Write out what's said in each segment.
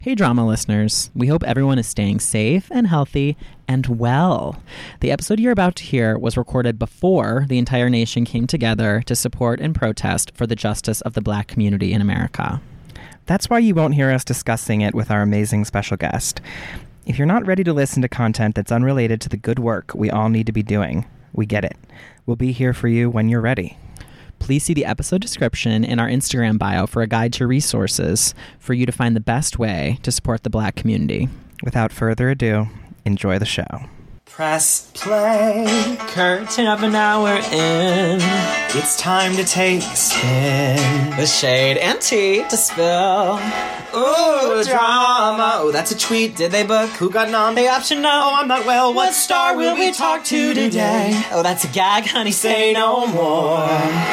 Hey drama listeners, we hope everyone is staying safe and healthy and well. The episode you're about to hear was recorded before the entire nation came together to support and protest for the justice of the Black community in America. That's why you won't hear us discussing it with our amazing special guest. If you're not ready to listen to content that's unrelated to the good work we all need to be doing, we get it. We'll be here for you when you're ready. Please see the episode description in our Instagram bio for a guide to resources for you to find the best way to support the Black community. Without further ado, enjoy the show. Press play. Curtain up an hour in. It's time to take a spin. With shade and tea to spill. Ooh, drama. Oh, that's a tweet. Did they book? Who got nom? The option no. Oh, I'm not well. What star will we talk to today? Oh, that's a gag, honey. Say no more.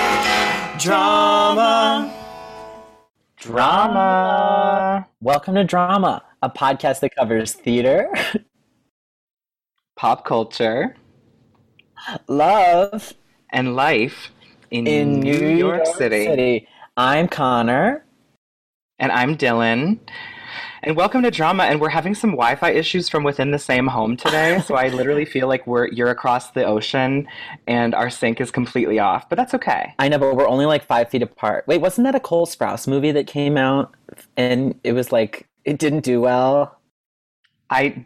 Drama. Drama. Welcome to Drama, a podcast that covers theater, pop culture, love, and life in New York City. I'm Connor. And I'm Dylan. And welcome to Drama. And we're having some Wi-Fi issues from within the same home today. So I literally feel like you're across the ocean and our sync is completely off. But that's okay. I know, but we're only like 5 feet apart. Wait, wasn't that a Cole Sprouse movie that came out and it was like, it didn't do well? I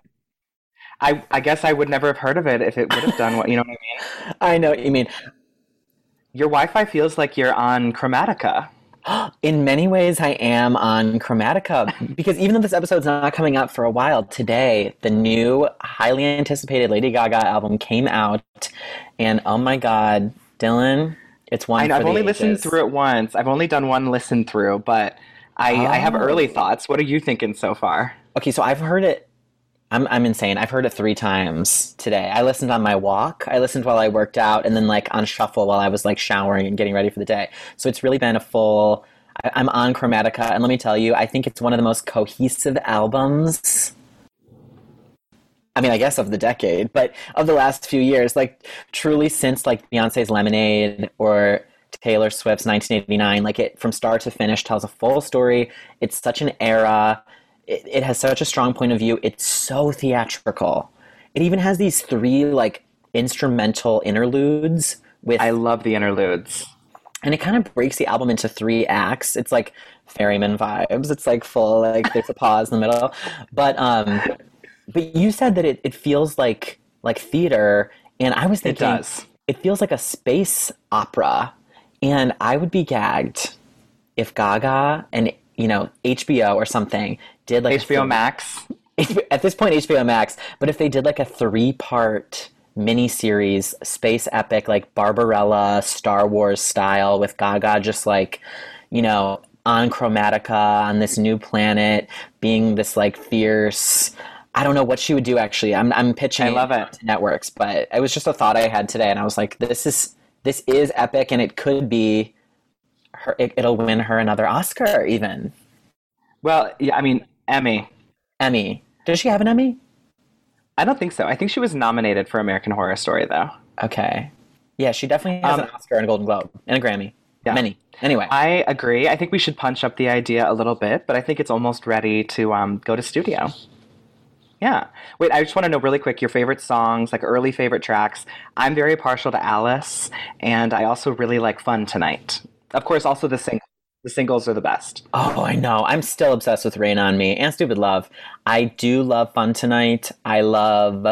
guess I would never have heard of it if it would have done what, you know what I mean? I know what you mean. Your Wi-Fi feels like you're on Chromatica. In many ways, I am on Chromatica because even though this episode's not coming out for a while, today, the new highly anticipated Lady Gaga album came out. And oh my God, Dylan, it's one I've for the only ages. listened through it once. I've only done one listen through, but I have early thoughts. What are you thinking so far? Okay, so I've heard it. I'm insane. I've heard it 3 times today. I listened on my walk. I listened while I worked out, and then like on shuffle while I was like showering and getting ready for the day. So it's really been a full. I'm on Chromatica, and let me tell you, I think it's one of the most cohesive albums. I mean, I guess of the decade, but of the last few years, like truly since like Beyonce's Lemonade or Taylor Swift's 1989, like it from start to finish tells a full story. It's such an era. It has such a strong point of view. It's so theatrical. It even has these 3 like instrumental interludes with. I love the interludes. And it kind of breaks the album into 3 acts. It's like Ferryman vibes. It's like full, like there's a pause in the middle. But you said that it feels like theater, and I was thinking it does. It feels like a space opera, and I would be gagged if Gaga and HBO or something did like HBO Max. At this point, HBO Max. But if they did like a 3-part miniseries, space epic, like Barbarella, Star Wars style, with Gaga just like, on Chromatica on this new planet, being this like fierce. I don't know what she would do. Actually, I'm pitching. I love it to networks, but it was just a thought I had today, and I was like, this is epic, and it could be. It'll win her another Oscar, even. Well, yeah, I mean, Emmy. Does she have an Emmy? I don't think so. I think she was nominated for American Horror Story, though. Okay. Yeah, she definitely has an Oscar and a Golden Globe and a Grammy. Yeah. Many. Anyway. I agree. I think we should punch up the idea a little bit, but I think it's almost ready to go to studio. Yeah. Wait, I just want to know really quick your favorite songs, like early favorite tracks. I'm very partial to Alice, and I also really like Fun Tonight. Of course, also the singles are the best. Oh, I know. I'm still obsessed with Rain on Me and Stupid Love. I do love Fun Tonight. I love...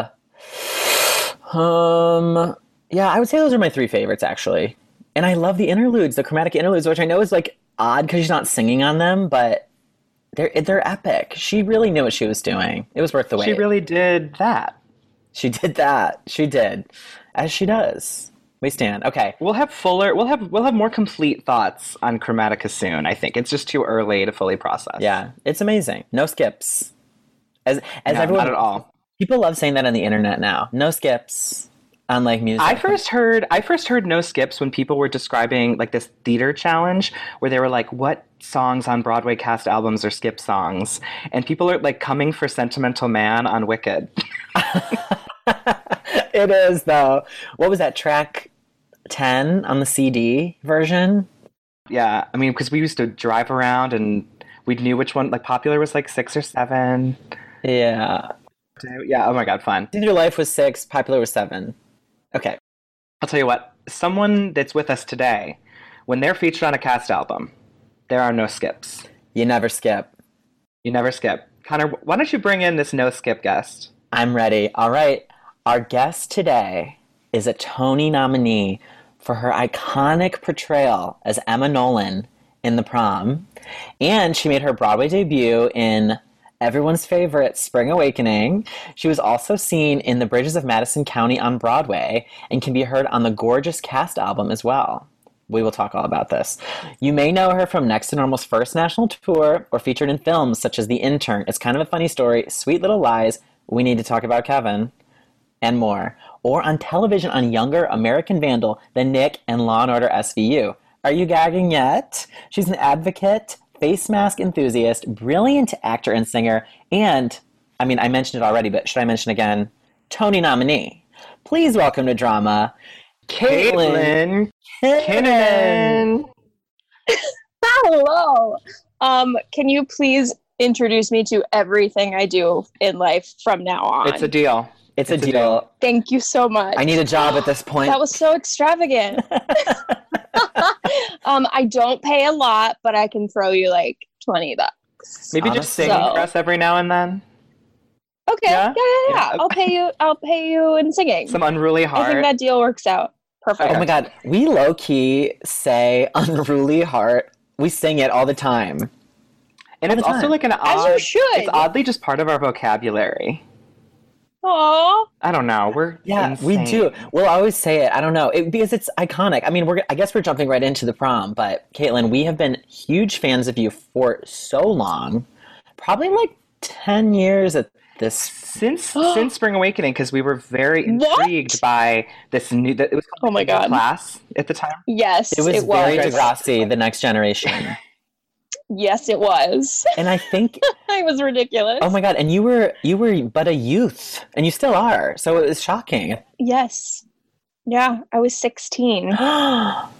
yeah, I would say those are my 3 favorites, actually. And I love the interludes, the chromatic interludes, which I know is like odd because she's not singing on them, but they're epic. She really knew what she was doing. It was worth the wait. She really did that. She did that. She did. As she does. We stand. Okay. We'll have more complete thoughts on Chromatica soon, I think. It's just too early to fully process. Yeah. It's amazing. No skips. As no, everyone, not at all. People love saying that on the internet now. No skips on like music. I first heard no skips when people were describing like this theater challenge where they were like, what songs on Broadway cast albums are skip songs? And people are like coming for Sentimental Man on Wicked. It is, though. What was that, track 10 on the CD version? Yeah, I mean, because we used to drive around and We knew which one, like Popular was like 6 or 7. Yeah. Yeah, oh my God, fun. Scenes of Your Life was 6, Popular was 7. Okay. I'll tell you what, someone that's with us today, when they're featured on a cast album, there are no skips. You never skip. You never skip. Connor, why don't you bring in this no skip guest? I'm ready. All right. Our guest today is a Tony nominee for her iconic portrayal as Emma Nolan in The Prom. And she made her Broadway debut in everyone's favorite Spring Awakening. She was also seen in The Bridges of Madison County on Broadway and can be heard on the gorgeous cast album as well. We will talk all about this. You may know her from Next to Normal's first national tour or featured in films such as The Intern, It's Kind of a Funny Story, Sweet Little Lies, We Need to Talk About Kevin, and more. Or on television on Younger, American Vandal, The Nick, and Law & Order SVU. Are you gagging yet? She's an advocate, face mask enthusiast, brilliant actor and singer, and, I mean, I mentioned it already, but should I mention again? Tony nominee. Please welcome to Drama, Caitlin Kinnunen. Hello. Can you please introduce me to everything I do in life from now on? It's a deal. It's a deal. Thank you so much. I need a job at this point. That was so extravagant. I don't pay a lot, but I can throw you like $20. Maybe just sing for us every now and then. Okay. Yeah. I'll pay you in singing. Some Unruly Heart. I think that deal works out. Perfect. Oh my God. We low-key say Unruly Heart. We sing it all the time. And it's also like an odd... As you should. It's oddly just part of our vocabulary. Aww. I don't know. Insane. We do. We'll always say it. I don't know. Because it's iconic. I mean, I guess we're jumping right into The Prom, but Caitlin, we have been huge fans of you for so long. Probably like 10 years at this. Since Spring Awakening, because we were very intrigued by this new... It was called my God. Class at the time. Yes, it was very Degrassi, The Next Generation. Yes, it was. And I think it was ridiculous. Oh my God! And you were but a youth, and you still are. So it was shocking. Yes. Yeah, I was 16. Wow.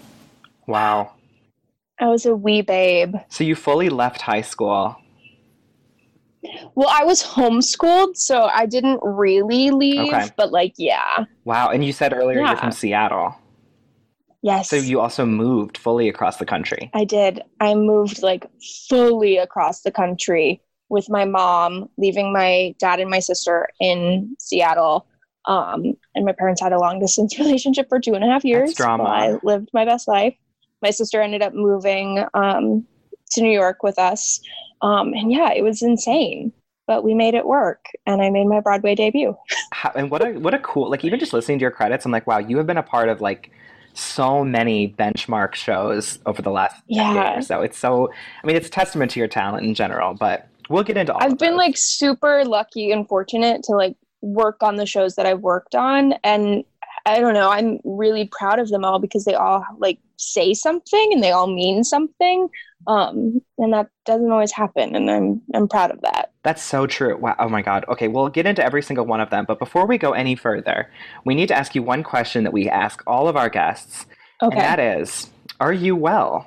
I was a wee babe. So you fully left high school. Well, I was homeschooled, so I didn't really leave. Okay. But yeah. Wow. And you said earlier you're from Seattle. Yes. So you also moved fully across the country. I did. I moved fully across the country with my mom, leaving my dad and my sister in Seattle. And my parents had a long distance relationship for 2.5 years. That's drama. I lived my best life. My sister ended up moving to New York with us. And yeah, it was insane. But we made it work, and I made my Broadway debut. And what a cool, even just listening to your credits, I'm like, wow, you have been a part of so many benchmark shows over the last decade or so. It's it's a testament to your talent in general, but we'll get into all I've been super lucky and fortunate to work on the shows that I've worked on, and I don't know, I'm really proud of them all because they all say something and they all mean something. And that doesn't always happen, and I'm proud of that. That's so true. Wow. Oh my God. Okay, we'll get into every single one of them, but before we go any further, we need to ask you one question that we ask all of our guests. Okay. And that is, are you well?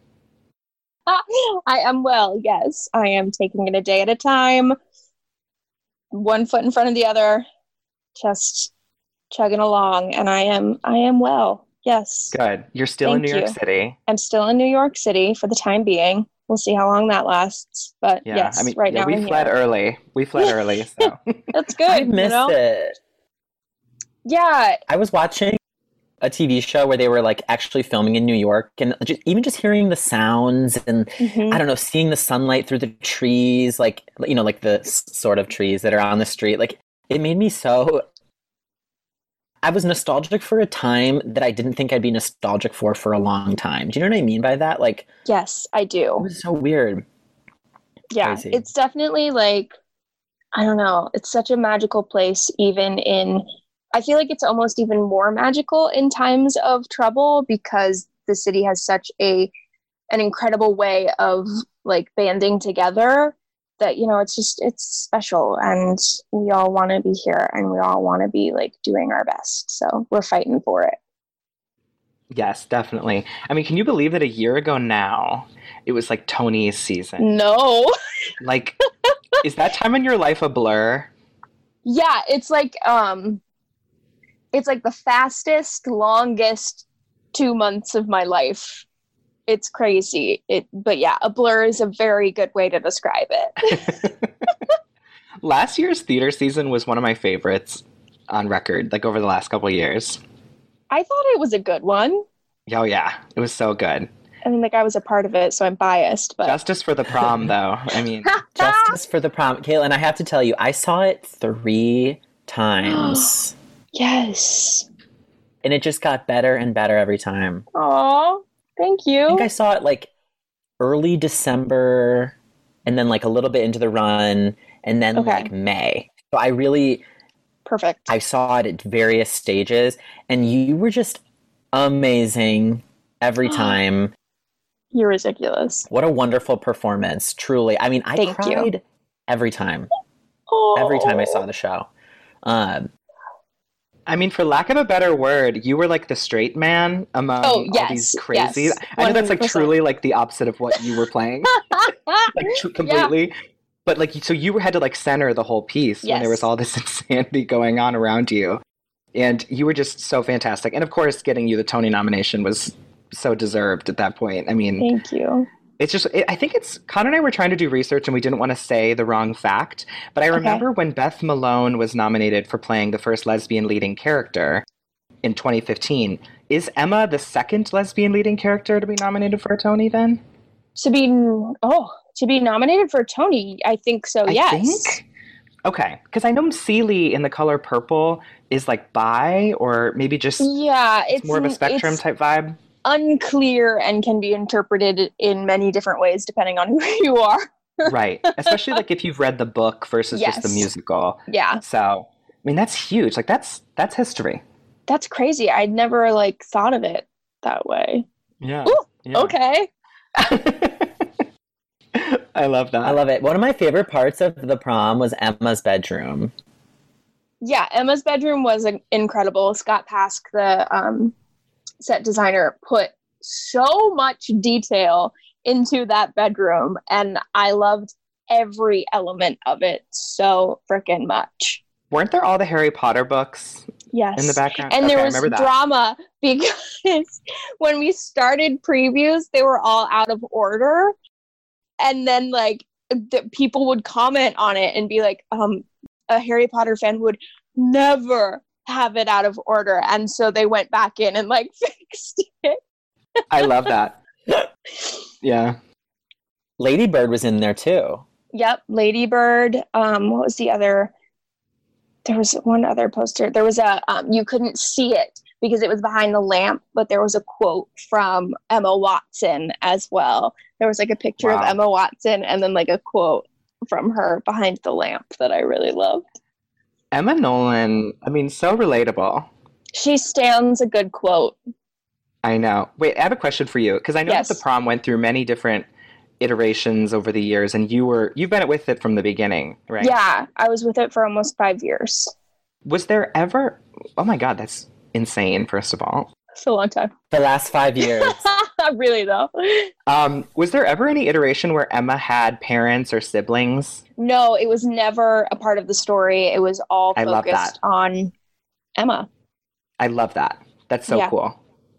I am well, yes. I am taking it a day at a time, one foot in front of the other, just chugging along, and I am well. Yes. Good. You're still in New York City. I'm still in New York City for the time being. We'll see how long that lasts. But yes, right now we fled early. We fled early, so that's good. I missed it. Yeah. I was watching a TV show where they were actually filming in New York, and even just hearing the sounds and I don't know, seeing the sunlight through the trees, the sort of trees that are on the street, it made me so. I was nostalgic for a time that I didn't think I'd be nostalgic for a long time. Do you know what I mean by that? Yes, I do. It was so weird. Yeah, crazy. It's definitely I don't know. It's such a magical place, I feel like it's almost even more magical in times of trouble because the city has such an incredible way of banding together that, it's special, and we all want to be here, and we all want to be doing our best. So we're fighting for it. Yes, definitely. I mean, can you believe that a year ago now, it was like Tony's season. No. Like, is that time in your life a blur? Yeah, it's like the fastest, longest 2 months of my life. It's crazy. But yeah, a blur is a very good way to describe it. Last year's theater season was one of my favorites on record, like over the last couple of years. I thought it was a good one. Oh yeah, it was so good. I mean, like I was a part of it, so I'm biased. But Justice for the Prom, though. I mean, Justice for the Prom. Caitlin, I have to tell you, I saw it 3 times. Yes. And it just got better and better every time. Aw, thank you. I think I saw it like early December and then like a little bit into the run and then like May. So I really... Perfect. I saw it at various stages and you were just amazing every time. You're ridiculous. What a wonderful performance, truly. I mean, I cried every time. Every time I saw the show. I mean, for lack of a better word, you were like the straight man among all these crazy... Yes, I know that's like truly like the opposite of what you were playing. Like completely. Yeah. But like, so you had to like center the whole piece when there was all this insanity going on around you. And you were just so fantastic. And of course, getting you the Tony nomination was so deserved at that point. I mean... Thank you. It's just, I think it's, Connor and I were trying to do research and we didn't want to say the wrong fact. But I remember when Beth Malone was nominated for playing the first lesbian leading character in 2015. Is Emma the second lesbian leading character to be nominated for a Tony then? To be nominated for a Tony, I think so, yes. Think? Okay, because I know Celie in The Color Purple is like bi or maybe just it's more of a spectrum type vibe. Unclear and can be interpreted in many different ways depending on who you are. Right. Especially like if you've read the book versus just the musical. Yeah. So, I mean, that's huge. Like that's history. That's crazy. I'd never like thought of it that way. Yeah. Ooh, okay. I love that. I love it. One of my favorite parts of the prom was Emma's bedroom. Yeah, Emma's bedroom was incredible. Scott Pask, the set designer, put so much detail into that bedroom, and I loved every element of it so freaking much. Weren't there all the Harry Potter books in the background? And there was drama because when we started previews, they were all out of order. And then like people would comment on it and be like, a Harry Potter fan would never have it out of order. And so they went back in and like fixed it. I love that. Yeah. Lady Bird was in there too. Yep. Lady Bird. What was the other? There was one other poster. There was a, you couldn't see it because it was behind the lamp, but there was a quote from Emma Watson as well. There was like a picture of Emma Watson and then like a quote from her behind the lamp that I really loved. Emma Nolan, I mean, so relatable. She stands a good quote. I know. Wait, I have a question for you because I know that the prom went through many different iterations over the years, and you've been with it from the beginning, right? Yeah, I was with it for almost 5 years. Was there ever? Oh my God, that's insane. First of all, it's a long time. The last 5 years. Really though. Was there ever any iteration where Emma had parents or siblings? No, it was never a part of the story. It was all focused on Emma. I love that. That's so cool.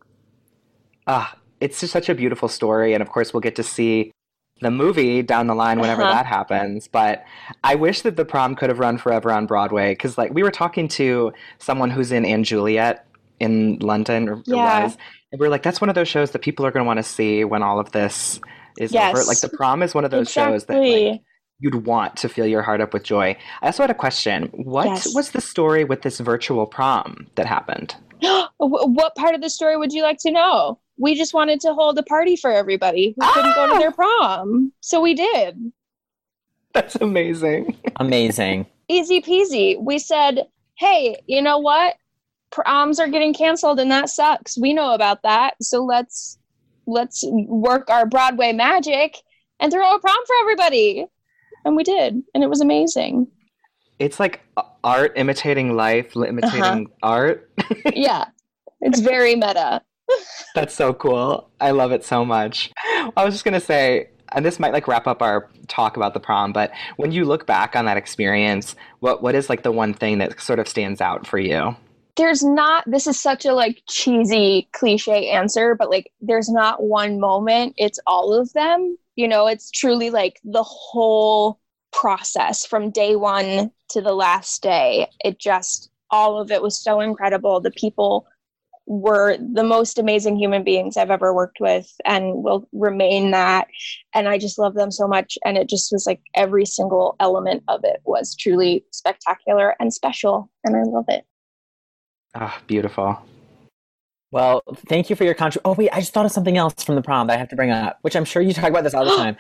It's just such a beautiful story, and of course we'll get to see the movie down the line whenever that happens. But I wish that the prom could have run forever on Broadway, because like we were talking to someone who's in Anne Juliet in London, or was, and we were like, that's one of those shows that people are going to want to see when all of this is over. Like the prom is one of those shows that like, you'd want to fill your heart up with joy. I also had a question. What was the story with this virtual prom that happened? What part of the story would you like to know? We just wanted to hold a party for everybody who couldn't go to their prom. So we did. That's amazing. Amazing. Easy peasy. We said, hey, you know what? Proms are getting canceled and that sucks. We know about that. So let's work our Broadway magic and throw a prom for everybody. And we did. And it was amazing. It's like art imitating life, imitating art. Yeah. It's very meta. That's so cool. I love it so much. I was just going to say, and this might like wrap up our talk about the prom, but when you look back on that experience, what is like the one thing that sort of stands out for you? There's not, this is such a like cheesy cliche answer, but like there's not one moment, it's all of them. You know, it's truly like the whole process from day one to the last day. It just, all of it was so incredible. The people were the most amazing human beings I've ever worked with and will remain that. And I just love them so much. And it just was like every single element of it was truly spectacular and special. And I love it. Oh, beautiful. Well, thank you for your contribution. Oh, wait, I just thought of something else from the prom that I have to bring up, which I'm sure you talk about this all the time.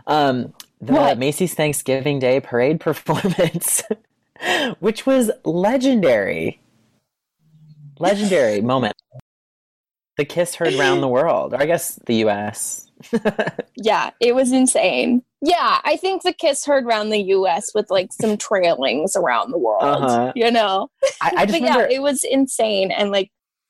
The Macy's Thanksgiving Day Parade performance, which was legendary. Legendary moment. The kiss heard round the world, or I guess the U.S. Yeah, it was insane. Yeah, I think the kiss heard round the U.S. with like some trailings around the world, you know? I just remember, yeah, it was insane. And like,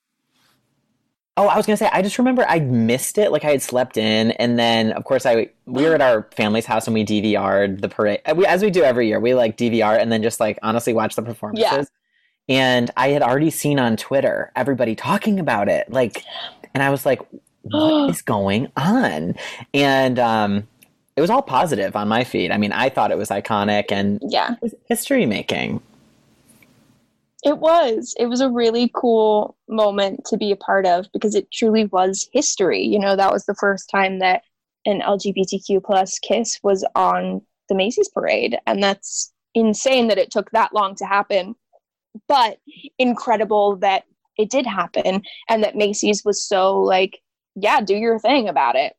oh, I was going to say, I just remember I missed it. Like I had slept in. And then, of course, we were at our family's house and we DVR'd the parade. As we do every year, we like DVR and then just like honestly watch the performances. Yeah. And I had already seen on Twitter everybody talking about it. Like, and I was like, what is going on? And it was all positive on my feed. I mean, I thought it was iconic and it was history making. It was a really cool moment to be a part of because it truly was history. You know, that was the first time that an LGBTQ plus kiss was on the Macy's parade. And that's insane that it took that long to happen, but incredible that it did happen and that Macy's was so like, yeah, do your thing about it.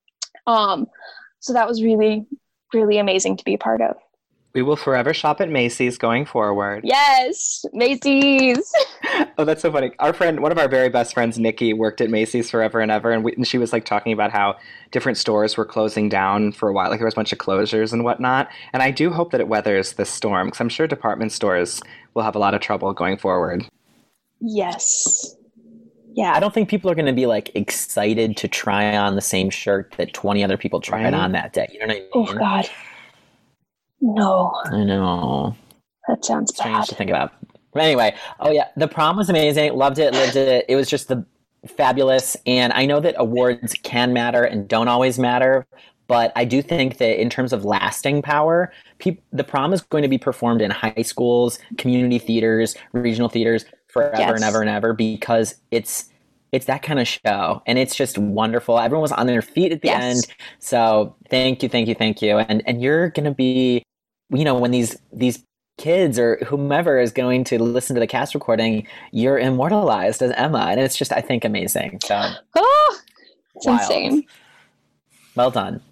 So that was really, really amazing to be a part of. We will forever shop at Macy's going forward. Yes, Macy's. Oh, that's so funny. Our friend, one of our very best friends, Nikki, worked at Macy's forever and ever. And she was like talking about how different stores were closing down for a while. Like there was a bunch of closures and whatnot. And I do hope that it weathers this storm because I'm sure department stores will have a lot of trouble going forward. Yes. Yeah. I don't think people are going to be like excited to try on the same shirt that 20 other people tried on that day. You know what I mean? Oh, God. No. I know. That sounds strange bad to think about. But anyway, oh yeah, the prom was amazing. Loved it, lived it. It was just fabulous. And I know that awards can matter and don't always matter, but I do think that in terms of lasting power, the prom is going to be performed in high schools, community theaters, regional theaters forever and ever and ever because it's that kind of show. And it's just wonderful. Everyone was on their feet at the end. So thank you. And you're going to be, you know, when these kids or whomever is going to listen to the cast recording, you're immortalized as Emma. And it's just, I think, amazing. So it's insane. Well done.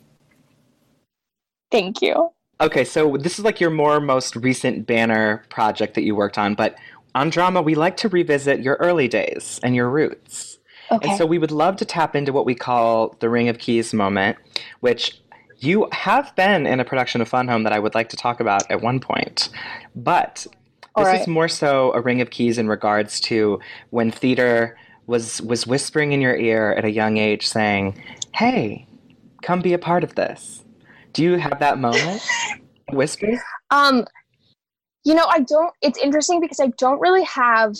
Thank you. Okay, so this is like your most recent banner project that you worked on, but on Drama, we like to revisit your early days and your roots. Okay. And so we would love to tap into what we call the Ring of Keys moment, which you have been in a production of Fun Home that I would like to talk about at one point. But this is more so a Ring of Keys in regards to when theater was whispering in your ear at a young age saying, hey, come be a part of this. Do you have that moment? Whispers? You know, it's interesting because I don't really have,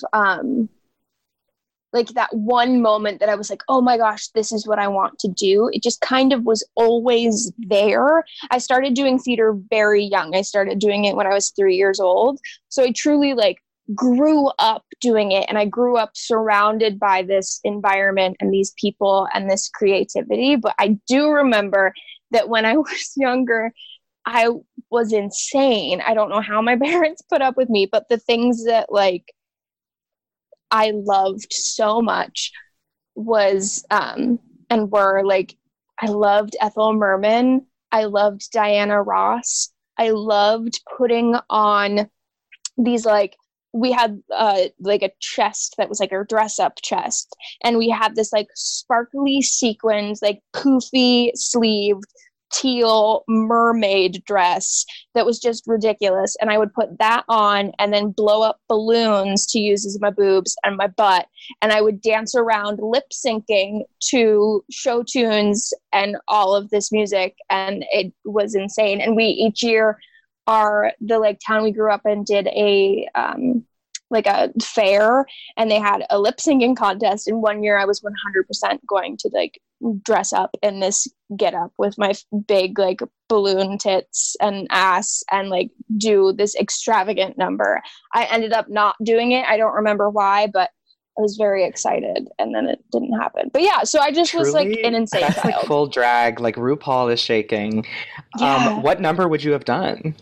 like that one moment that I was like, oh my gosh, this is what I want to do. It just kind of was always there. I started doing theater very young. I started doing it when I was 3 years old. So I truly like grew up doing it. And I grew up surrounded by this environment and these people and this creativity. But I do remember that when I was younger, I was insane. I don't know how my parents put up with me, but the things that like I loved so much was and were like, I loved Ethel Merman. I loved Diana Ross. I loved putting on these like, we had like a chest that was like a dress up chest. And we had this like sparkly sequins, like poofy sleeved teal mermaid dress that was just ridiculous. And I would put that on and then blow up balloons to use as my boobs and my butt. And I would dance around lip syncing to show tunes and all of this music. And it was insane. And we each year the town we grew up in did a fair, and they had a lip syncing contest. And one year I was 100% going to dress up in this get up with my big balloon tits and ass and do this extravagant number. I ended up not doing it. I don't remember why, but I was very excited, and then it didn't happen. But yeah, so I just was an insane that's child. Full drag, RuPaul is shaking. Yeah. What number would you have done?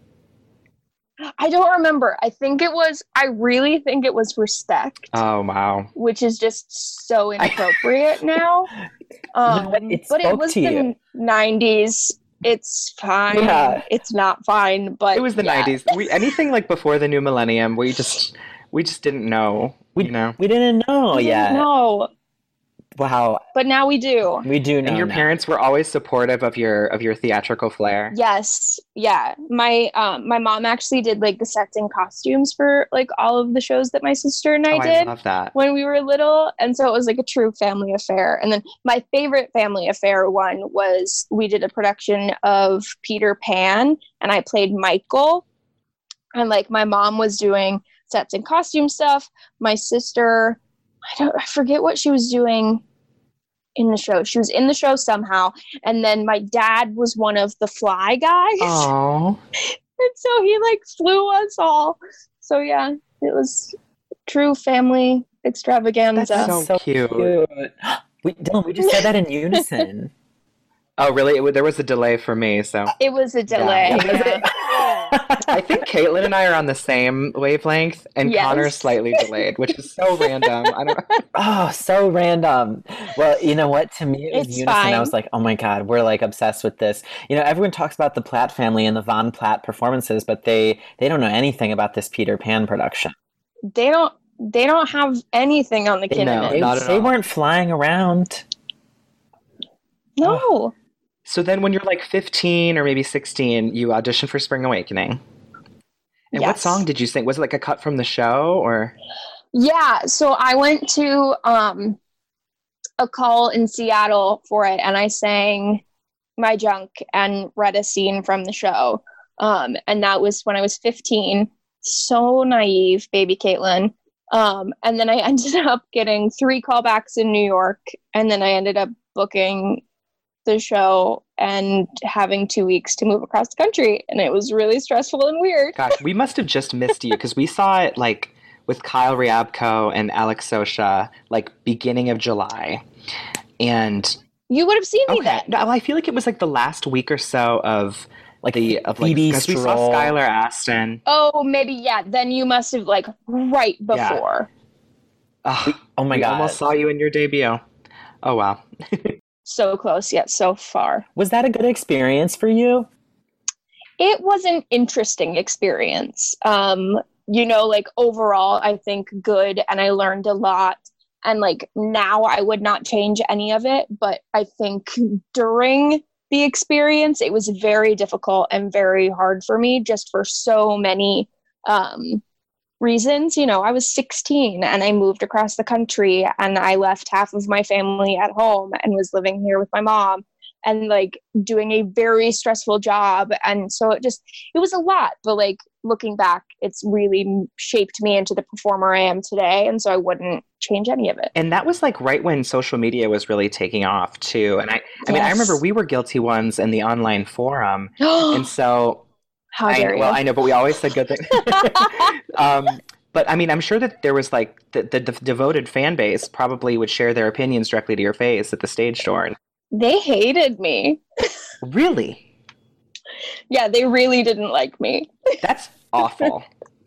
I don't remember. I really think it was Respect. Oh, wow. Which is just so inappropriate now. But it was the 90s. It's fine. Yeah. It's not fine, but it was the 90s. Anything before the new millennium, we just didn't know. We didn't know yet. No. Wow. But now we do. We do know. And your parents were always supportive of your theatrical flair. Yes. Yeah. My mom actually did the sets and costumes for all of the shows that my sister and I did. I love that. When we were little. And so it was a true family affair. And then my favorite family affair one was we did a production of Peter Pan, and I played Michael. And my mom was doing sets and costume stuff. My sister, I forget what she was doing in the show. She was in the show somehow. And then my dad was one of the fly guys. Oh. And so he flew us all. So yeah, it was true family extravaganza. That's so cute. Dylan, we just said that in unison. Oh, really? There was a delay for me, so. It was a delay. Yeah. I think Caitlin and I are on the same wavelength, and yes. Connor's slightly delayed, which is so random. I don't know. Oh, so random. Well, you know what? To me, it was unison. Fine. I was like, oh my God, we're obsessed with this. Everyone talks about the Platt family and the Von Platt performances, but they don't know anything about this Peter Pan production. They don't have anything on the Kinnaman. No, they weren't flying around. No. Oh. So then when you're 15 or maybe 16, you auditioned for Spring Awakening. And yes. What song did you sing? Was it a cut from the show or? Yeah. So I went to a call in Seattle for it, and I sang My Junk and read a scene from the show. And that was when I was 15. So naive, baby Caitlin. And then I ended up getting 3 callbacks in New York, and then I ended up booking the show and having 2 weeks to move across the country, and it was really stressful and weird. Gosh, we must have just missed you because we saw it with Kyle Ryabko and Alex Sosha beginning of July, and you would have seen me then. No, I feel it was the last week or so of because we saw Skylar Astin. Oh, maybe yeah. Then you must have right before. Yeah. Oh my God! I almost saw you in your debut. Oh wow. So close yet so far. Was that a good experience for you? It was an interesting experience. Overall, I think good, and I learned a lot. And now I would not change any of it, but I think during the experience, it was very difficult and very hard for me just for so many reasons. I was 16 and I moved across the country, and I left half of my family at home and was living here with my mom and doing a very stressful job. And so it was a lot, but looking back, it's really shaped me into the performer I am today. And so I wouldn't change any of it. And that was right when social media was really taking off too. And I mean, I remember we were guilty ones in the online forum. And so how dare you? Well, I know, but we always said good things. But I mean, I'm sure that there was the devoted fan base probably would share their opinions directly to your face at the stage door. They hated me. Really? Yeah, they really didn't like me. That's awful.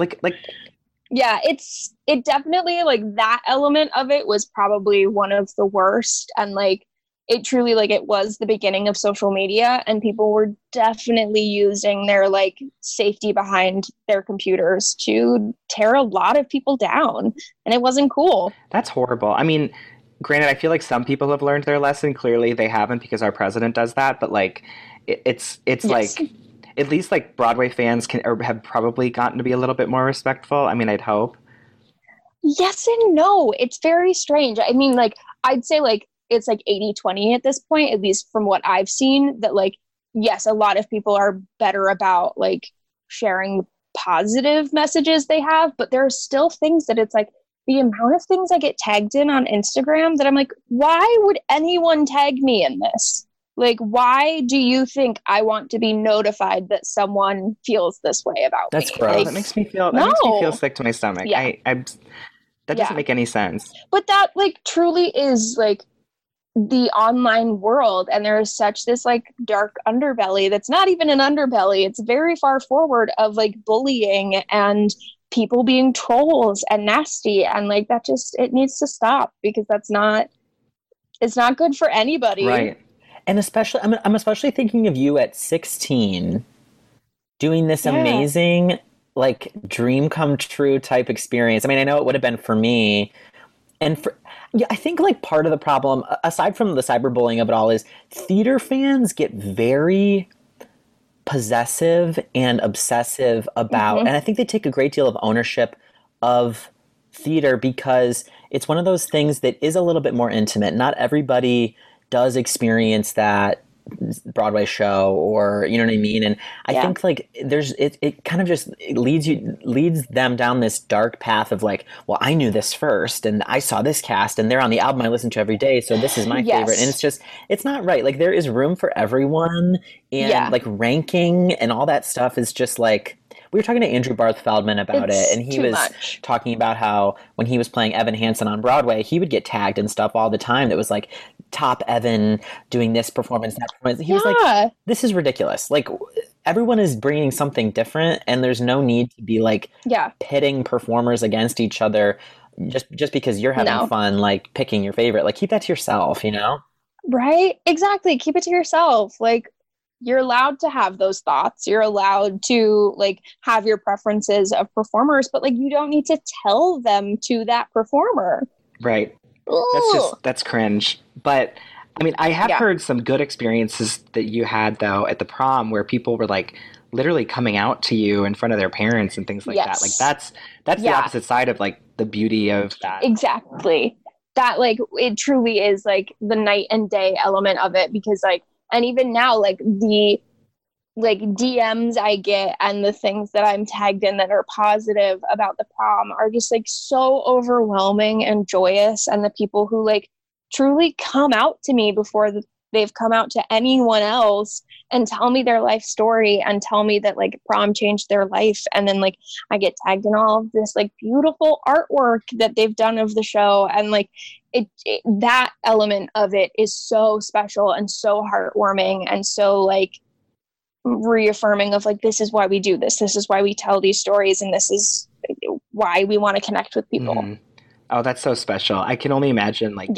Yeah, it definitely that element of it was probably one of the worst, and it truly it was the beginning of social media, and people were definitely using their safety behind their computers to tear a lot of people down, and it wasn't cool. That's horrible. I mean, granted, I feel some people have learned their lesson. Clearly they haven't, because our president does that, but it's Yes. like, at least like Broadway fans have probably gotten to be a little bit more respectful. I mean, I'd hope. Yes and no. It's very strange. I mean, like, I'd say like it's like 80-20 at this point, at least from what I've seen, that like, yes, a lot of people are better about like sharing positive messages they have, but there are still things that it's like the amount of things I get tagged in on Instagram that I'm like, why would anyone tag me in this? Like, why do you think I want to be notified that someone feels this way about That's me? gross. Like, That makes me feel sick to my stomach. Yeah. That doesn't make any sense. But that like truly is like the online world, and there is such this like dark underbelly that's not even an underbelly. It's very far forward of like bullying and people being trolls and nasty, and like that just, it needs to stop, because it's not good for anybody. Right. And especially, I'm especially thinking of you at 16 doing this amazing, like, dream come true type experience. I mean, I know it would have been for me. And I think, like, part of the problem, aside from the cyberbullying of it all, is theater fans get very possessive and obsessive about, and I think they take a great deal of ownership of theater because it's one of those things that is a little bit more intimate. Not everybody does experience that Broadway show, or you know what I mean. And I think like it kind of just leads them down this dark path of like, well, I knew this first and I saw this cast and they're on the album I listen to every day, so this is my favorite. And it's not right. Like, there is room for everyone, and like ranking and all that stuff is just like, we were talking to Andrew Barth Feldman about it, and he was talking about how when he was playing Evan Hansen on Broadway, he would get tagged and stuff all the time that was like, top Evan doing this performance, that performance. He was like, this is ridiculous. Like, everyone is bringing something different, and there's no need to be like pitting performers against each other just because you're having fun, like picking your favorite. Like, keep that to yourself, you know? Right? Exactly. Keep it to yourself. Like, you're allowed to have those thoughts. You're allowed to like have your preferences of performers, but like, you don't need to tell them to that performer. Right. That's cringe. But I mean, I have heard some good experiences that you had though at the prom where people were like literally coming out to you in front of their parents and things like that. Like, that's the opposite side of like the beauty of that. Exactly. That like, it truly is like the night and day element of it, because like, and even now, like the like DMs I get and the things that I'm tagged in that are positive about the prom are just like so overwhelming and joyous. And the people who like truly come out to me before they've come out to anyone else and tell me their life story and tell me that like prom changed their life. And then like I get tagged in all of this like beautiful artwork that they've done of the show. And like that element of it is so special and so heartwarming and so like reaffirming of like, this is why we do this. This is why we tell these stories. And this is why we want to connect with people. Mm. Oh, that's so special. I can only imagine like,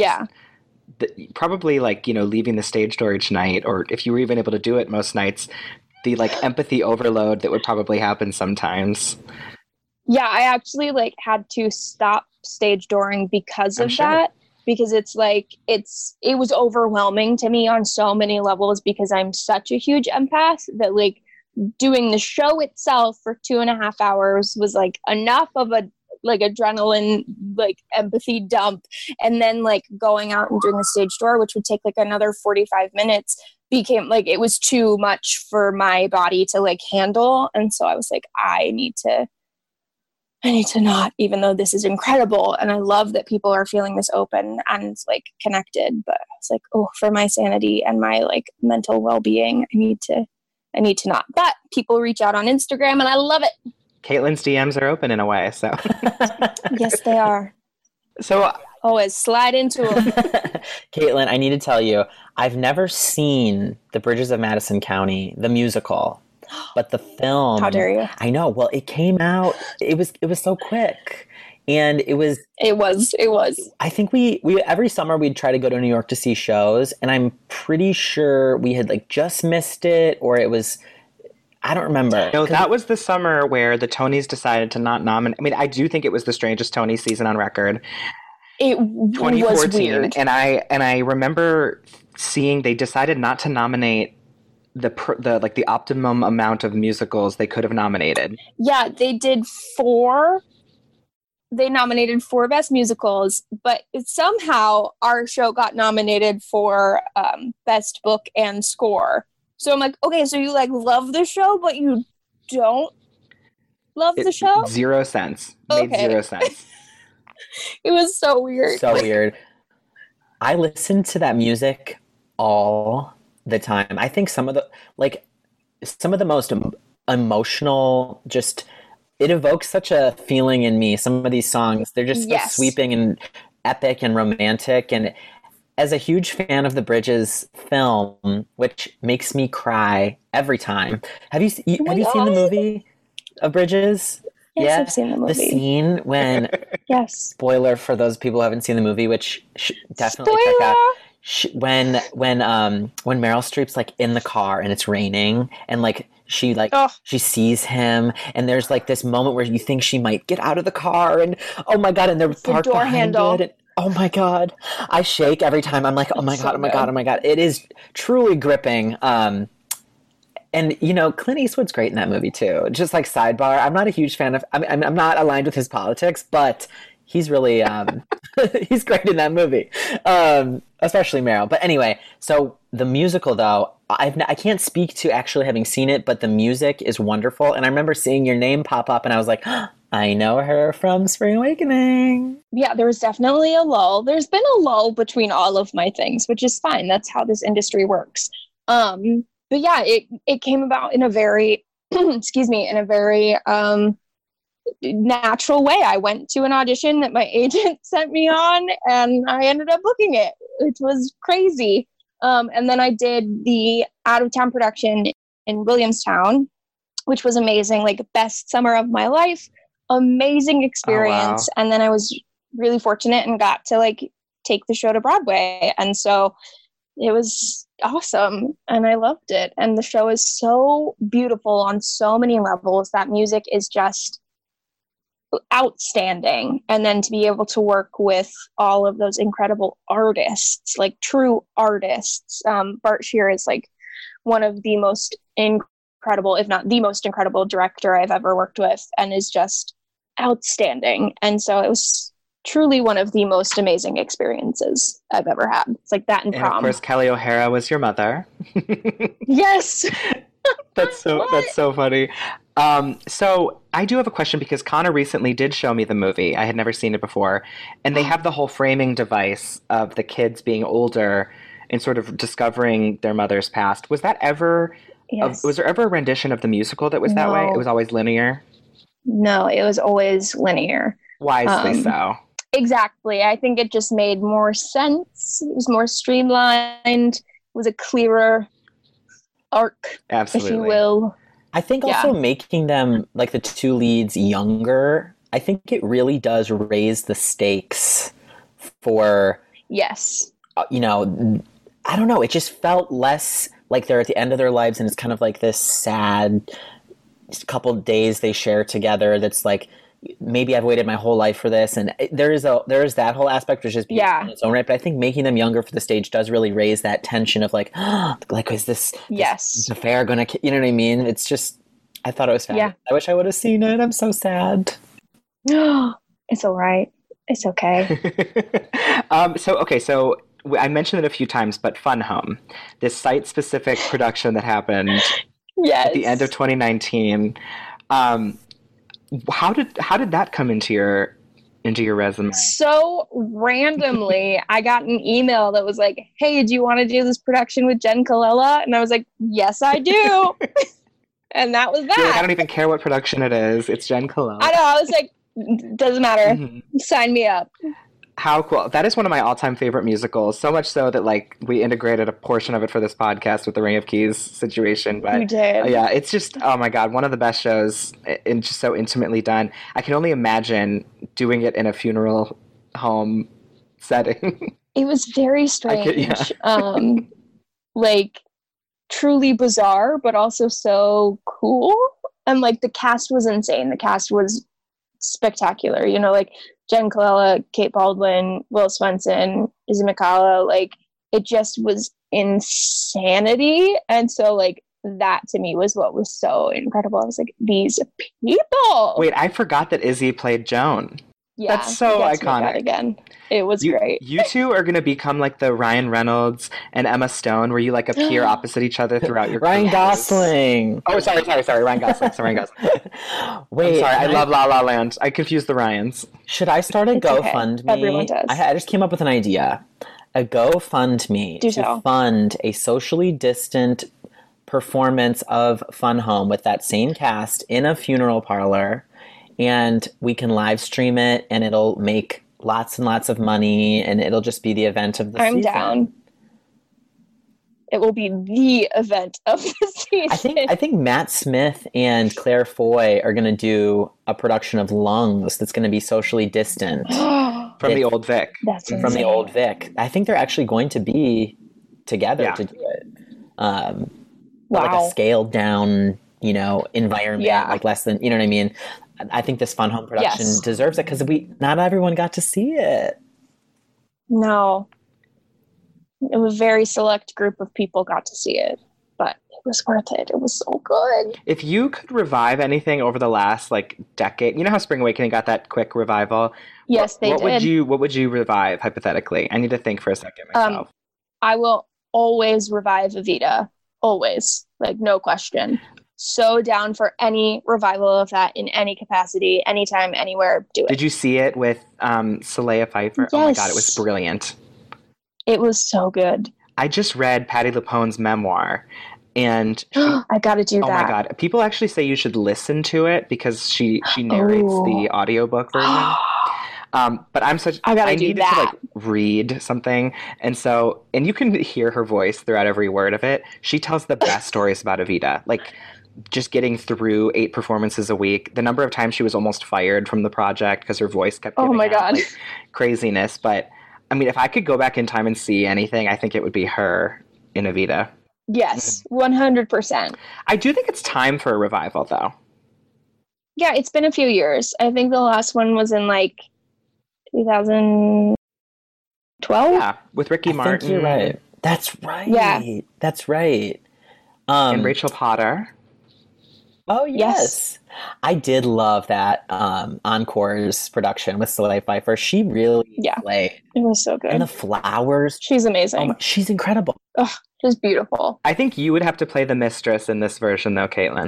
probably like, you know, leaving the stage door each night, or if you were even able to do it most nights, the like empathy overload that would probably happen sometimes. Yeah, I actually like had to stop stage dooring because of that. Because it's like, it was overwhelming to me on so many levels, because I'm such a huge empath that like doing the show itself for 2.5 hours was like enough of a like adrenaline, like empathy dump. And then like going out and doing the stage door, which would take like another 45 minutes, became like, it was too much for my body to like handle. And so I was like, I need to not, even though this is incredible. And I love that people are feeling this open and like connected, but it's like, oh, for my sanity and my like mental well-being, I need to not. But people reach out on Instagram and I love it. Caitlin's DMs are open in a way, so. Yes, they are. So always slide into them. Caitlin, I need to tell you, I've never seen The Bridges of Madison County, the musical. But the film, how dare you? I know. Well, it came out. It was so quick, and it was. I think we every summer we'd try to go to New York to see shows, and I'm pretty sure we had like just missed it, or it was. I don't remember. No, that was the summer where the Tonys decided to not nominate. I mean, I do think it was the strangest Tony season on record. It 2014, was weird, and I remember seeing they decided not to nominate the optimum amount of musicals they could have nominated. Yeah, they did 4. They nominated 4 best musicals, but somehow our show got nominated for best book and score. So I'm like, okay, so you like love the show, but you don't love the show? 0 sense. Made 0 sense. It was so weird. So weird. I listened to that music all the time. I think some of the most emotional, just it evokes such a feeling in me. Some of these songs, they're just so sweeping and epic and romantic. And as a huge fan of the Bridges film, which makes me cry every time. Have you seen the movie of Bridges? Yes, I've seen the movie. The scene when spoiler for those people who haven't seen the movie, which definitely check out. When Meryl Streep's like in the car and it's raining and like she sees him and there's like this moment where you think she might get out of the car and oh my god, and they're parked behind handle. It. And, oh my god, I shake every time. I'm like, oh my god, oh my god, oh my god. It is truly gripping. And, you know, Clint Eastwood's great in that movie, too. Just like sidebar, I'm not a huge fan of... I'm not aligned with his politics, but he's really... he's great in that movie. Especially Meryl. But anyway, so the musical, though, I can't speak to actually having seen it, but the music is wonderful. And I remember seeing your name pop up, and I was like, oh, I know her from Spring Awakening. Yeah, there was definitely a lull. There's been a lull between all of my things, which is fine. That's how this industry works. But yeah, it came about in a very, in a very natural way. I went to an audition that my agent sent me on, and I ended up booking it. It was crazy. And then I did the out-of-town production in Williamstown, which was amazing. Like, best summer of my life, amazing experience. Oh, wow. And then I was really fortunate and got to like take the show to Broadway, and so it was awesome and I loved it. And the show is so beautiful on so many levels. That music is just outstanding. And then to be able to work with all of those incredible artists, like true artists. Bart Shear is like one of the most incredible, if not the most incredible director I've ever worked with, and is just outstanding. And so it was truly one of the most amazing experiences I've ever had. It's like that in prom. And of course, Kelly O'Hara was your mother. Yes. That's so funny. So I do have a question because Connor recently did show me the movie. I had never seen it before. And they have the whole framing device of the kids being older and sort of discovering their mother's past. Was that ever, was there ever a rendition of the musical that was that way? It was always linear? No, it was always linear. Wisely so. Exactly. I think it just made more sense. It was more streamlined. It was a clearer arc, absolutely, if you will. I think also making them, like the 2 leads, younger, I think it really does raise the stakes for... Yes. You know, I don't know. It just felt less like they're at the end of their lives and it's kind of like this sad couple days they share together that's like, maybe I've waited my whole life for this, and there is that whole aspect which is beautiful in its own right. But I think making them younger for the stage does really raise that tension of like, like is this affair gonna? You know what I mean? It's just, I thought it was fabulous. Yeah. I wish I would have seen it. I'm so sad. It's all right. It's okay. So I mentioned it a few times, but Fun Home, this site-specific production that happened at the end of 2019. How did that come into your resume? So randomly, I got an email that was like, "Hey, do you want to do this production with Jen Colella?" And I was like, "Yes, I do." And that was that. Like, I don't even care what production it is. It's Jen Colella. I know. I was like, doesn't matter. Mm-hmm. Sign me up. How cool. That is one of my all-time favorite musicals, so much so that like we integrated a portion of it for this podcast with the Ring of Keys situation. But you did. Yeah, it's just, oh my God, one of the best shows and just so intimately done. I can only imagine doing it in a funeral home setting. It was very strange. Like truly bizarre, but also so cool. And like the cast was insane. The cast was spectacular. You know, like Jen Colella, Kate Baldwin, Will Swenson, Izzy McCalla, like it just was insanity. And so like that to me was what was so incredible. I was like, these people. Wait, I forgot that Izzy played Joan. Yeah, that's so iconic. Again, it was great. You two are going to become like the Ryan Reynolds and Emma Stone, where you like appear opposite each other throughout your Ryan Gosling. Oh, sorry, Ryan Gosling. Wait, I'm sorry, I love La La Land. I confused the Ryans. Should I start a GoFundMe? Okay. Everyone does. I just came up with an idea. A GoFundMe to fund a socially distant performance of Fun Home with that same cast in a funeral parlor. And we can live stream it, and it'll make lots and lots of money, and it'll just be the event of the season. I'm down. It will be the event of the season. I think Matt Smith and Claire Foy are going to do a production of Lungs that's going to be socially distant from the old Vic. That's insane. From the old Vic. I think they're actually going to be together to do it. Wow. Like a scaled down, environment, like less than, you know what I mean? I think this Fun Home production deserves it because not everyone got to see it. No. It was a very select group of people got to see it, but it was worth it. It was so good. If you could revive anything over the last decade, you know how Spring Awakening got that quick revival? Yes, they did. What would you revive hypothetically? I need to think for a second myself. I will always revive Evita. Always. No question. So down for any revival of that in any capacity, anytime, anywhere, do it. Did you see it with Saleha Pfeiffer? Yes. Oh my God, it was brilliant. It was so good. I just read Patti LuPone's memoir, and I got to do that. Oh my God. People actually say you should listen to it because she narrates the audiobook version. But I needed to read something. And you can hear her voice throughout every word of it. She tells the best stories about Evita. Just getting through 8 performances a week, the number of times she was almost fired from the project because her voice kept giving out, craziness. But I mean, if I could go back in time and see anything, I think it would be her in Evita. Yes, 100%. I do think it's time for a revival, though. Yeah, it's been a few years. I think the last one was in 2012. Yeah, with Ricky Martin. I think you're right. That's right. Yeah. That's right. And Rachel Potter. Oh, yes. I did love that Encore's production with Saleha Pfeiffer. She really played. It was so good. And the flowers. She's amazing. She's incredible. Oh, she's beautiful. I think you would have to play the mistress in this version, though, Caitlin.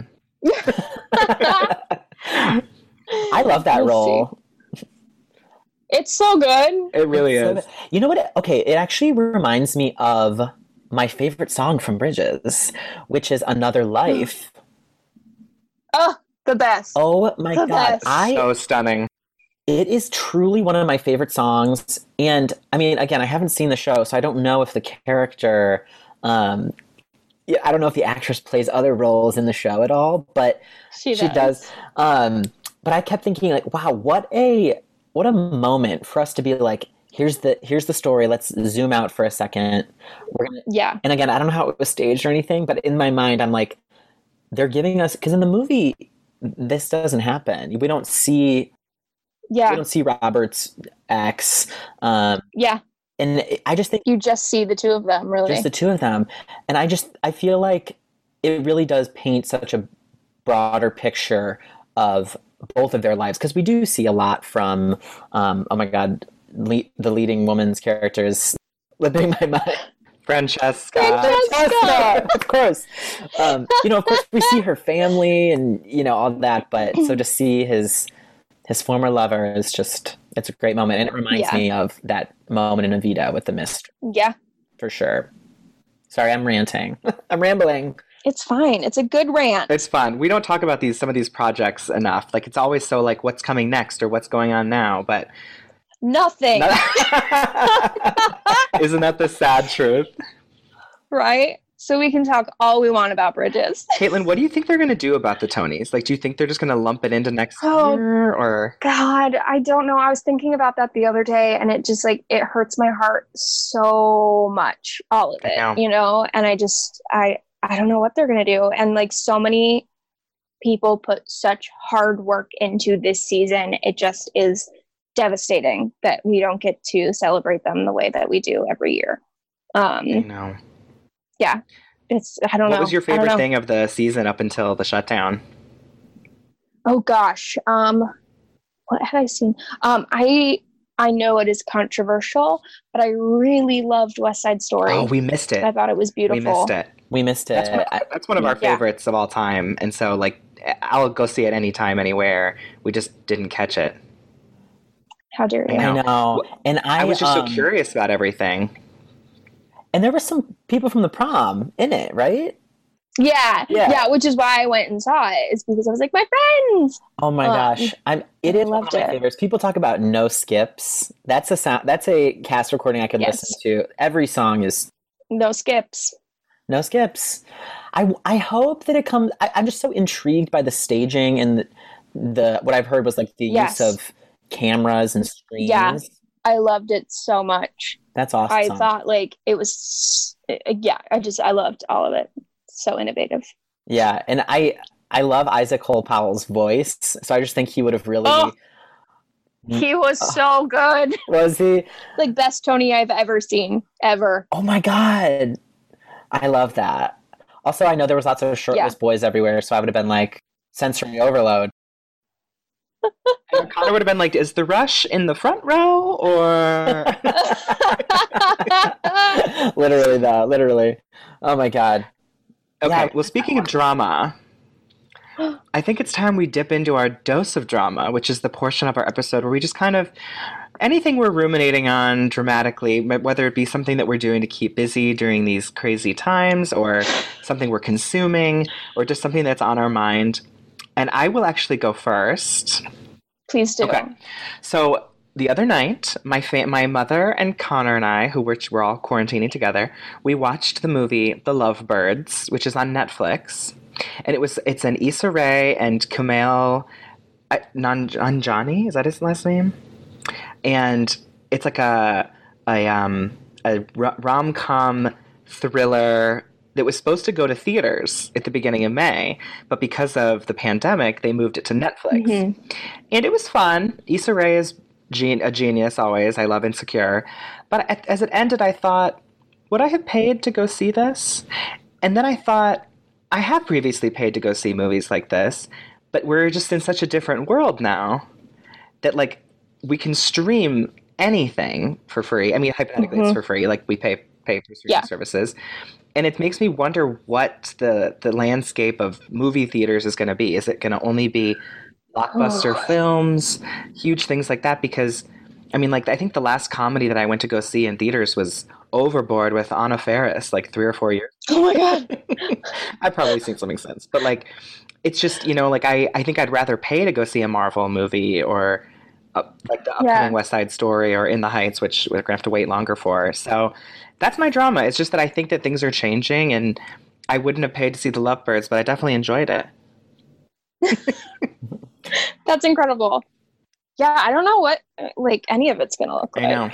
I love that role. It's so good. It really is. So you know what? It actually reminds me of my favorite song from Bridges, which is Another Life. Oh, the best. Oh my God. So stunning. It is truly one of my favorite songs. And I mean, again, I haven't seen the show, so I don't know if the character, I don't know if the actress plays other roles in the show at all, but she does. But I kept thinking wow, what a moment for us to be here's the story. Let's zoom out for a second. And again, I don't know how it was staged or anything, but in my mind, I'm they're giving us, because in the movie, this doesn't happen. We don't see Robert's ex. And I just think you just see the two of them, really. Just the two of them. And I feel like it really does paint such a broader picture of both of their lives, because we do see a lot from, oh my God, the leading woman's characters living my mind. Francesca. Of course. Of course we see her family and, all that, but so to see his former lover is it's a great moment. And it reminds me of that moment in Evita with the mist. Yeah. For sure. Sorry, I'm ranting. I'm rambling. It's fine. It's a good rant. It's fun. We don't talk about some of these projects enough. It's always so what's coming next or what's going on now, but nothing. Isn't that the sad truth? Right? So we can talk all we want about Bridges. Caitlin, what do you think they're going to do about the Tonys? Do you think they're just going to lump it into next year? Or God, I don't know. I was thinking about that the other day, and it just it hurts my heart so much, all of it, and I don't know what they're going to do. And so many people put such hard work into this season. It just is devastating that we don't get to celebrate them the way that we do every year. I know. Yeah. I don't know. What was your I don't favorite know. thing of the season up until the shutdown? Oh gosh. What had I seen? I know it is controversial, but I really loved West Side Story. Oh, we missed it. I thought it was beautiful. We missed it. That's one of our favorites of all time. And so, like, I'll go see it anytime, anywhere. We just didn't catch it. How dare you? I know. And I was just so curious about everything. And there were some people from the prom in it, right? Yeah, which is why I went and saw it. It's because I was like, my friends. Oh my gosh, it is one of my favorites. People talk about no skips. That's a cast recording I could listen to. Every song is no skips. No skips. I hope that it comes. I'm just so intrigued by the staging and the what I've heard was like the use of cameras and screens. Yeah, I loved it so much. That's awesome. I thought like it was. I loved all of it. So innovative. Yeah, and I love Isaac Cole Powell's voice, so I just think he would have really. Oh, he was so good. Was he? Like best Tony I've ever seen, ever. Oh my god, I love that. Also, I know there was lots of shirtless boys everywhere, so I would have been like sensory overload. And Connor would have been like, "Is the Rush in the front row or?" Literally, though. Literally. Oh my god. Okay, well, speaking of drama, I think it's time we dip into our dose of drama, which is the portion of our episode where we just kind of, anything we're ruminating on dramatically, whether it be something that we're doing to keep busy during these crazy times, or something we're consuming, or just something that's on our mind. And I will actually go first. Please do. Okay. So the other night, my mother and Connor and I, who we're all quarantining together, we watched the movie The Lovebirds, which is on Netflix, and it's an Issa Rae and Kumail Nanjiani, is that his last name? And it's like a rom-com thriller that was supposed to go to theaters at the beginning of May, but because of the pandemic, they moved it to Netflix, and it was fun. Issa Rae is a genius always. I love Insecure. But as it ended, I thought, would I have paid to go see this? And then I thought, I have previously paid to go see movies like this, but we're just in such a different world now that, like, we can stream anything for free. I mean, hypothetically, it's for free. Like, we pay for streaming services. And it makes me wonder what the landscape of movie theaters is going to be. Is it going to only be blockbuster films, huge things like that? Because, I mean, like, I think the last comedy that I went to go see in theaters was Overboard with Anna Faris, like 3 or 4 years. Oh my god! I've probably seen something since, but like, it's just, you know, like I think I'd rather pay to go see a Marvel movie or like the upcoming West Side Story or In the Heights, which we're gonna have to wait longer for. So that's my drama. It's just that I think that things are changing, and I wouldn't have paid to see The Lovebirds, but I definitely enjoyed it. That's incredible. Yeah, I don't know what like any of it's gonna look like. I know.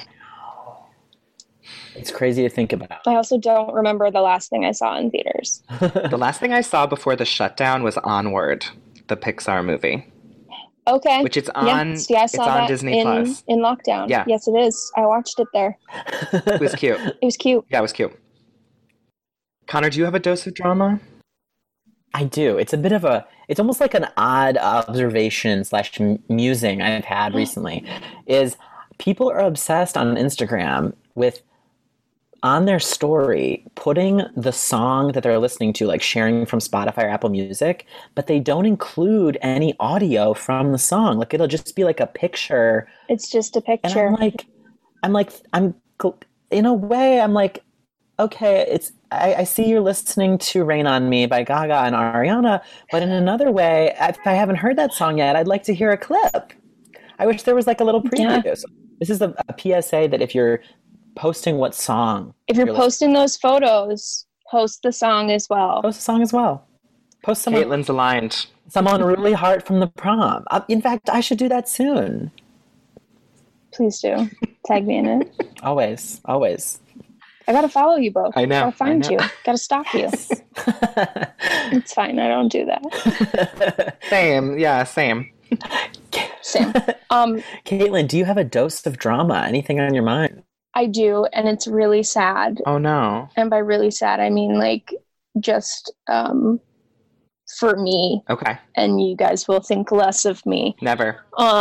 It's crazy to think about. I also don't remember the last thing I saw in theaters. The last thing I saw before the shutdown was Onward, the Pixar movie. Okay. Which it's on. I saw that Disney Plus in lockdown. Yeah. Yes, it is. I watched it there. It was cute. It was cute. Yeah, it was cute. Connor, do you have a dose of drama? I do. It's almost like an odd observation / musing I've had recently, is people are obsessed on Instagram with, on their story, putting the song that they're listening to, like sharing from Spotify or Apple Music, but they don't include any audio from the song. Like, it'll just be like a picture. It's just a picture. And I'm in a way, I'm like, okay, I see you're listening to Rain on Me by Gaga and Ariana, but in another way, if I haven't heard that song yet, I'd like to hear a clip. I wish there was like a little preview. Yeah. So this is a PSA that if you're posting what song. If you're posting those photos, post the song as well. Post the song as well. Post someone. Caitlin's aligned. Someone really hard from the prom. In fact, I should do that soon. Please do. Tag me in it. Always. Always. I gotta follow you both. I know. Gotta find you. Gotta stalk you. It's fine. I don't do that. Same. Yeah, same. Same. Caitlin, do you have a dose of drama? Anything on your mind? I do, and it's really sad. Oh no. And by really sad, I mean like just for me. Okay. And you guys will think less of me. Never.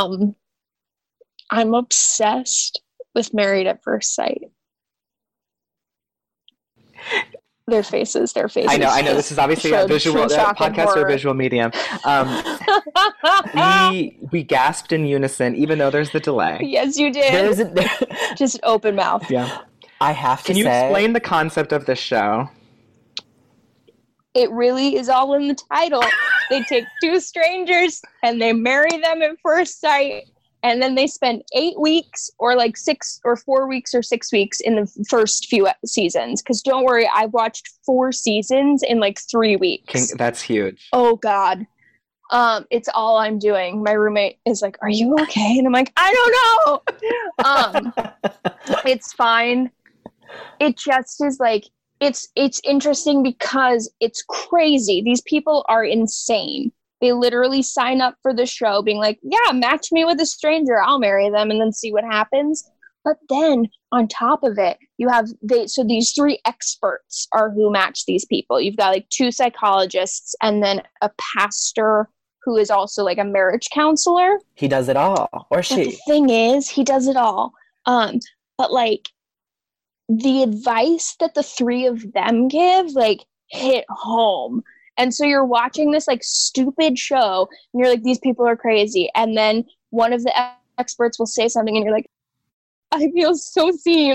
I'm obsessed with Married at First Sight. Their faces. I know. This is obviously a visual podcast or a visual medium. We gasped in unison, even though there's the delay. Yes, you did. Just open mouth. Yeah. I have to say. Can you explain the concept of this show? It really is all in the title. They take two strangers and they marry them at first sight. And then they spend 8 weeks or like 6 or 4 weeks or 6 weeks in the first few seasons. Because don't worry, I watched 4 seasons in like 3 weeks. That's huge. Oh, God. It's all I'm doing. My roommate is like, are you okay? And I'm like, I don't know. It's fine. It just is like, it's interesting because it's crazy. These people are insane. They literally sign up for the show being like, yeah, match me with a stranger. I'll marry them and then see what happens. But then on top of it, you have so these 3 experts are who match these people. You've got like 2 psychologists and then a pastor who is also like a marriage counselor. He does it all, or she. But the thing is, he does it all. But like the advice that the 3 of them give, like hit home. And so you're watching this like stupid show and you're like, these people are crazy. And then one of the experts will say something and you're like, I feel so seen.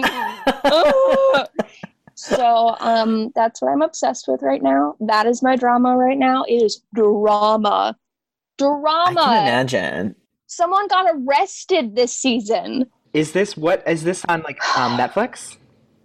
So that's what I'm obsessed with right now. That is my drama right now. It is drama. I can imagine. Someone got arrested this season. Is this on like Netflix?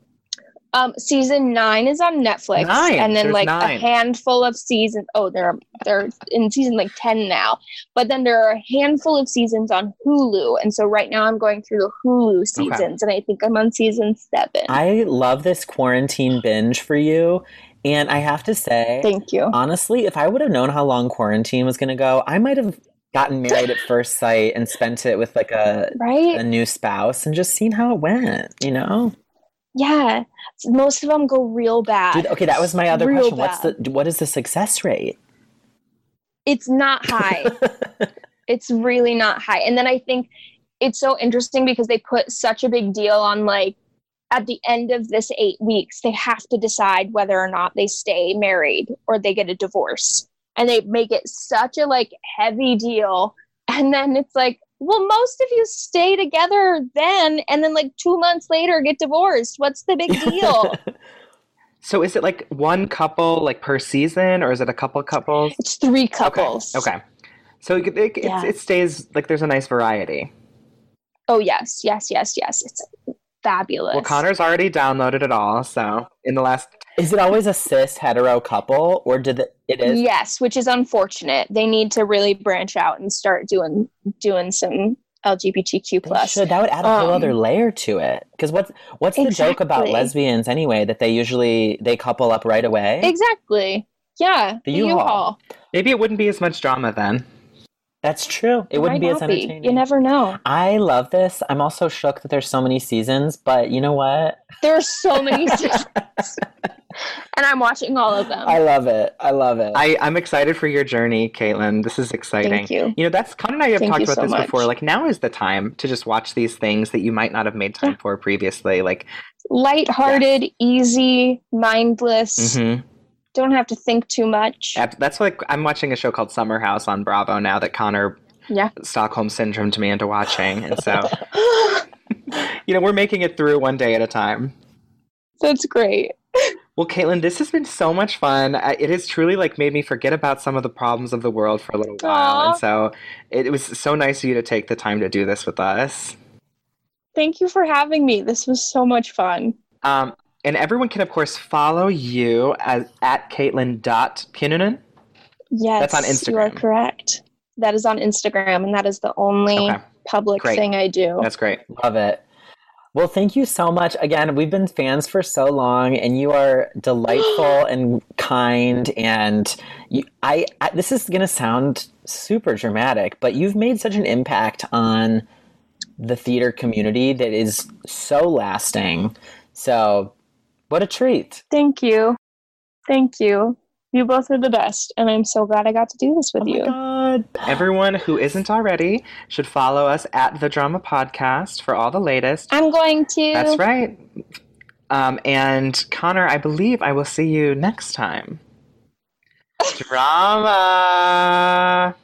Season 9 is on Netflix, and then like 9. A handful of seasons. Oh, they're in season like 10 now. But then there are a handful of seasons on Hulu, and so right now I'm going through the Hulu seasons, and I think I'm on season 7. I love this quarantine binge for you, and I have to say, thank you. Honestly, if I would have known how long quarantine was going to go, I might have gotten married at first sight and spent it with like a new spouse and just seen how it went. You know. Yeah, most of them go real bad. Dude, okay, that was my other question. Bad. What is the success rate? It's not high. It's really not high. And then I think it's so interesting because they put such a big deal on like at the end of this 8 weeks, they have to decide whether or not they stay married or they get a divorce. And they make it such a like heavy deal. And then it's like, well, most of you stay together then, and then like 2 months later get divorced. What's the big deal? So is it like one couple like per season, or is it a couple couples? It's 3 couples. Okay. So it stays like there's a nice variety. Oh, yes. It's fabulous. Well, Connor's already downloaded it all, so in the last... Is it always a cis hetero couple, or it is? Yes, which is unfortunate. They need to really branch out and start doing some LGBTQ plus. That would add a whole other layer to it. Because what's the joke about lesbians anyway? That they couple up right away? Exactly. Yeah. The U-Haul. Maybe it wouldn't be as much drama then. That's true. It wouldn't be as entertaining. You never know. I love this. I'm also shook that there's so many seasons, but you know what? There's so many seasons. And I'm watching all of them. I love it. I'm excited for your journey, Caitlin. This is exciting. Thank you. You know, that's Con and I have talked about this before. Like, now is the time to just watch these things that you might not have made time for previously. Like, lighthearted, easy, mindless. Mm-hmm. Don't have to think too much. That's like, I'm watching a show called Summer House on Bravo now that Connor Stockholm Syndromed me into watching. And so, you know, we're making it through one day at a time. That's great. Well, Caitlin, this has been so much fun. It has truly like made me forget about some of the problems of the world for a little while. And so it was so nice of you to take the time to do this with us. Thank you for having me. This was so much fun. And everyone can, of course, follow you at Caitlin.Kinnunen. Yes, that's on Instagram. You are correct. That is on Instagram, and that is the only public thing I do. That's great. Love it. Well, thank you so much. Again, we've been fans for so long, and you are delightful and kind. And this is going to sound super dramatic, but you've made such an impact on the theater community that is so lasting. So, what a treat. Thank you. Thank you. You both are the best, and I'm so glad I got to do this with you. Oh my God. Everyone who isn't already should follow us at The Drama Podcast for all the latest. I'm going to. That's right. And Connor, I believe I will see you next time. Drama!